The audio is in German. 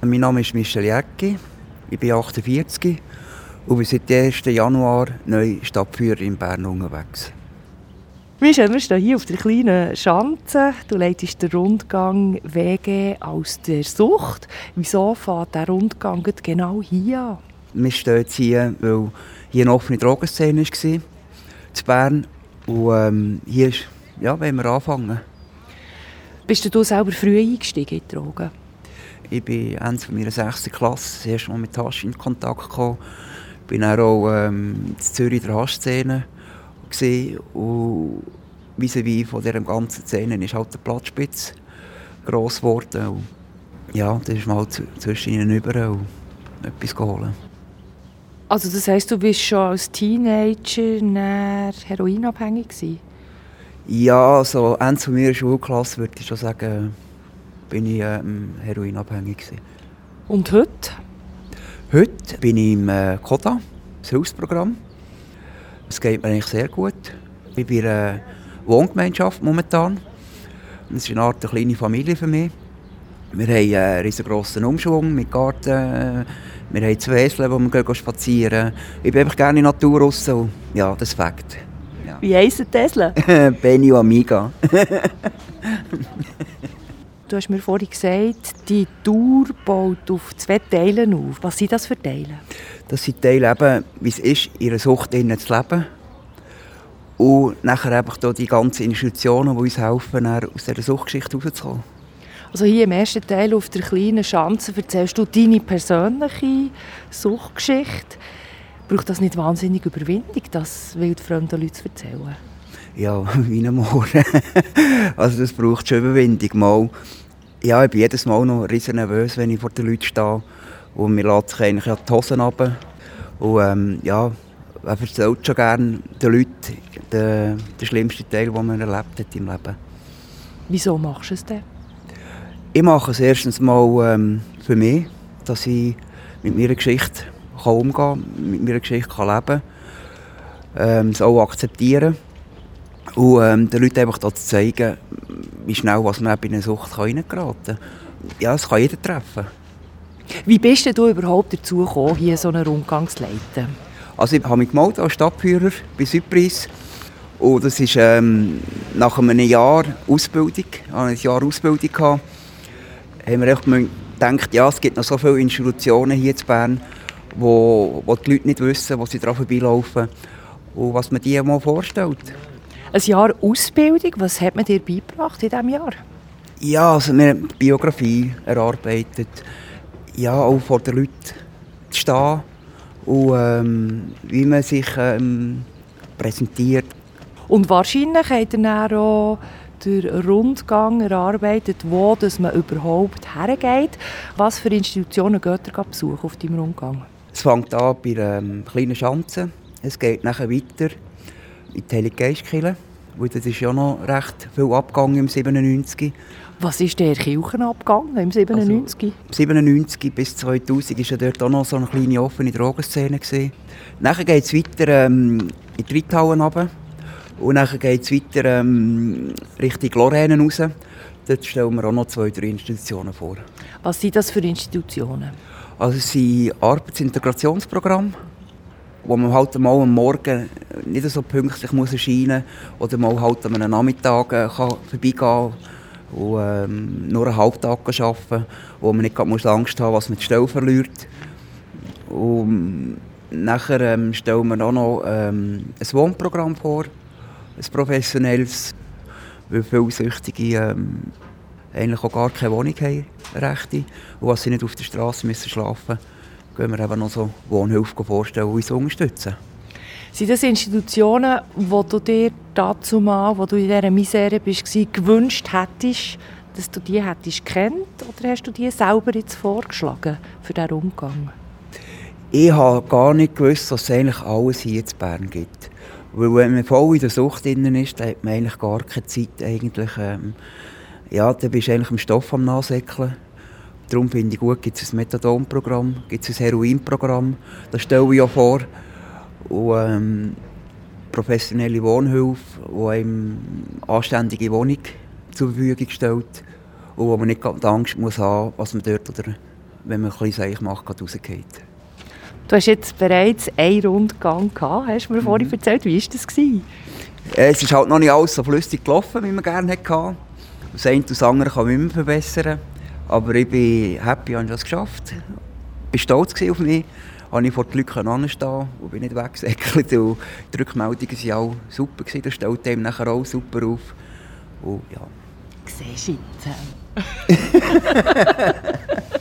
Mein Name ist Michel Jäcki, ich bin 48 und bin seit dem 1. Januar neu Stadtführer in Bern unterwegs. Michel, wir stehen hier auf der kleinen Schanze. Du leitest den Rundgang «WG aus der Sucht». Wieso fängt der Rundgang genau hier an? Wir stehen jetzt hier, weil hier eine offene Drogenszene war in Bern. Und hier wollen wir anfangen. Bist du selber früh eingestiegen in die Drogen? Ich bin Ende meiner 6. Klasse das erste Mal mit Hasch in Kontakt gekommen. Ich war dann auch in Zürich in der Haschszene. Und vis-à-vis von dieser ganzen Szene ist halt der Platzspitz gross geworden. Und ja, da ist man halt zwischen ihnen rüber und etwas geholt. Also das heisst, du bist schon als Teenager heroinabhängig gewesen? Ja, also Ende meiner Schulklasse würde ich schon sagen, bin ich heroinabhängig gewesen. Und heute? Heute bin ich im CODA, das Hilfsprogramm. Es geht mir eigentlich sehr gut. Ich bin in einer Wohngemeinschaft momentan. Es ist eine Art eine kleine Familie für mich. Wir haben einen riesengroßen Umschwung mit Garten. Wir haben 2 Esel, wo wir spazieren. Ich bin einfach gerne in der Natur raus. Und ja, das ist Fakt. Ja. Wie heissen die Esel? Benny und Amiga. Du hast mir vorhin gesagt, die Tour baut auf 2 Teile auf. Was sind das für Teile? Das sind Teile, eben, wie es ist, in einer Sucht zu leben. Und nachher einfach die ganzen Institutionen, die uns helfen, aus dieser Suchtgeschichte rauszukommen. Also hier im ersten Teil auf der kleinen Schanze erzählst du deine persönliche Suchtgeschichte. Braucht das nicht wahnsinnig Überwindung, das wildfremden Leuten zu erzählen? Ja, wie ein Moor. Also das braucht schon Überwindung. Mal. Ja, ich bin jedes Mal noch riesen nervös, wenn ich vor den Leuten stehe. Und mir lässt sich eigentlich die Hosen runter. Und er erzählt schon gerne den Leuten den schlimmsten Teil, den man erlebt hat im Leben. Wieso machst du es denn? Ich mache es erstens mal für mich, dass ich mit meiner Geschichte umgehen kann, mit meiner Geschichte leben kann, es auch akzeptieren. Und den Leuten einfach zu zeigen, wie schnell was man in eine Sucht reingeraten kann. Ja, es kann jeder treffen. Wie bist du überhaupt dazu gekommen, hier so einen Rundgang zu leiten? Also ich habe mich gemeldet als Stadtführer bei Südpreis. Und das ist nach einem Jahr Ausbildung, haben wir echt gedacht, ja, es gibt noch so viele Institutionen hier in Bern, wo die Leute nicht wissen, wo sie daran vorbeilaufen und was man dir mal vorstellt. Ein Jahr Ausbildung, was hat man dir beigebracht in diesem Jahr? Ja, also wir haben Biografie erarbeitet, ja, auch vor den Leuten zu stehen und wie man sich präsentiert. Und wahrscheinlich hat er dann auch den Rundgang erarbeitet, wo dass man überhaupt hergeht. Was für Institutionen geht ihr besuchen auf deinem Rundgang? Es fängt an bei der kleinen Schanze. Es geht nachher weiter in die Heilige Geistkirche. Das ist ja noch recht viel abgegangen im 97. Was ist der Kirchenabgang im 97? Also, 97 bis 2000 war ja dort auch noch so eine kleine offene Drogenszene. Nachher geht es weiter in die Reithauen runter. Und dann geht es weiter Richtung Lorraine raus. Dort stellen wir auch noch 2, 3 Institutionen vor. Was sind das für Institutionen? Also es sind Arbeitsintegrationsprogramme, wo man halt mal am Morgen nicht so pünktlich muss erscheinen muss oder mal halt an einem Nachmittag vorbeigehen kann und nur einen Halbtag arbeiten kann, wo man nicht Angst haben muss, was man die Stelle verliert. Und nachher stellen wir auch noch ein Wohnprogramm vor, ein professionelles, weil viele Süchtige eigentlich auch gar keine Wohnung haben, rechte, und was sie nicht auf der Straße müssen schlafen müssen, gehen wir eben noch so Wohnhilfe vorstellen, die uns unterstützen. Sind das Institutionen, die du dir dazu mal, wo du in dieser Misere warst, gewünscht hättest, dass du die hättest kennt, oder hast du die selber jetzt vorgeschlagen für diesen Umgang? Ich habe gar nicht gewusst, dass es eigentlich alles hier in Bern gibt. Weil wenn man voll in der Sucht drin ist, dann hat man eigentlich gar keine Zeit. Eigentlich, dann bist du eigentlich im Stoff am Nachsäckeln. Darum finde ich gut, gibt es ein Methadon-Programm, gibt es ein Heroin-Programm. Das stelle ich ja vor. Und professionelle Wohnhilfe, die einem anständige Wohnung zur Verfügung stellt. Und wo man nicht die Angst muss haben, was man dort oder wenn man ein bisschen Seich macht, rausgeht. Du hast jetzt bereits einen Rundgang gehabt, hast du mir vorhin erzählt. Wie war das? Es ist halt noch nicht alles so flüssig gelaufen, wie man gerne hatte. Das eine und das andere kann man immer verbessern. Aber ich bin happy, dass ich das geschafft habe. Ich war stolz auf mich. Konnte ich vor den Leuten anstehen und bin nicht weggesäckelt. Die Rückmeldungen waren auch super. Das stellt einem nachher auch super auf. Und, ja. Siehst du jetzt?